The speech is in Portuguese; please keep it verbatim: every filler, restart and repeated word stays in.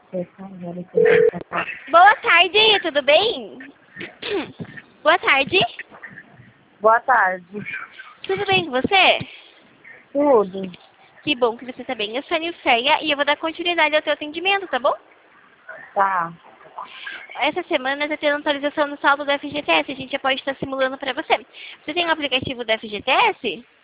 Boa tarde, tudo bem? Boa tarde. Boa tarde. Tudo bem com você? Tudo. Que bom que você está bem. Eu sou a Nilceia e eu vou dar continuidade ao teu atendimento, tá bom? Tá. Essa semana está tendo atualização no saldo do F G T S. A gente já pode estar simulando para você. Você tem o aplicativo do F G T S?